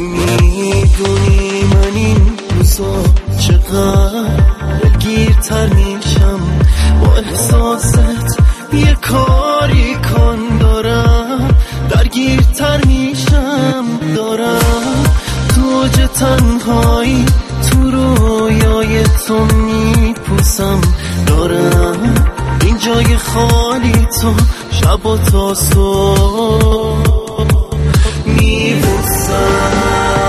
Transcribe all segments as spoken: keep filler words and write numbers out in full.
میدونی من این روزا چقدر گیرتر میشم با احساست، یه کاری کن دارم درگیرتر میشم، دارم تو اوج تنهایی تو رویای تو میپوسم، دارم این جای خالی تو شب و تا صبح میبوسم.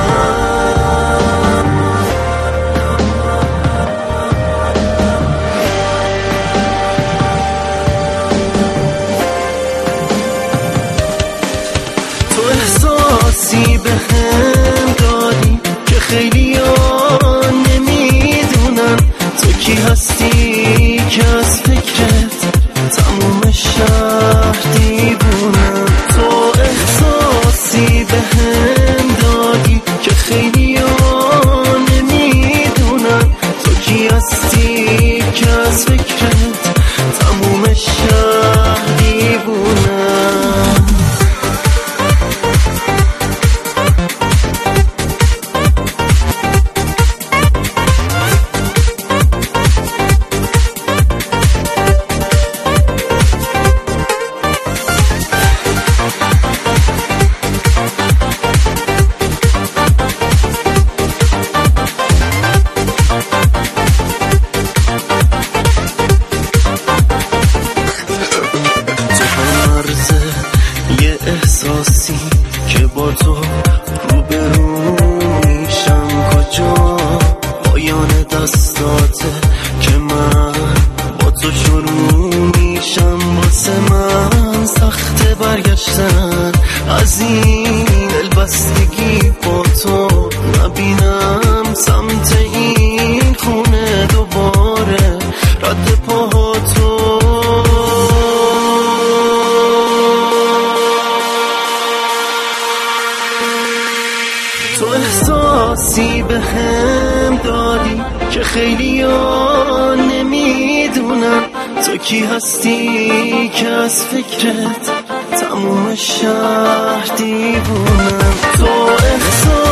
تو احساسی به هم دادی که خیلی ها نمیدونن تو کی هستی، که از فکرت تموم شهر دیوونم. تو احساسی به هم دادی که خیلی ها نمیدونن تو کی هستی، که از فکرت تموم شهر دیوونم. یه احساسی که با تو روبرو میشم، کجا پایان دستاته که من با تو شروع میشم. واسه من سخت برگشتن از این دلبستگی، با تو نبینم سمت این خونه دوباره رد پاها تو. تو احساسی به هم دادی که خیلی ها نمیدونن تو کی هستی، که از فکرت تموم شهر دیوونم. تو احساسی